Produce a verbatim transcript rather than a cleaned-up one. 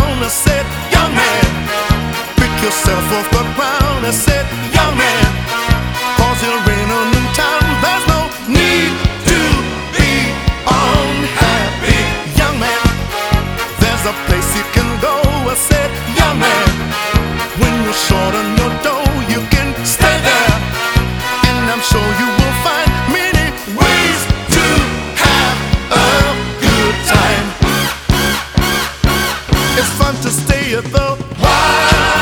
town. I said, young man, pick yourself off the ground. I said, young man, cause you're in a new town. There's no need to be unhappy, young man. There's a place you can go. I said, young man, when you're short on your dough, you can stay there, and I'm sure you will find many ways to have a good time. It's fun to stay at the Y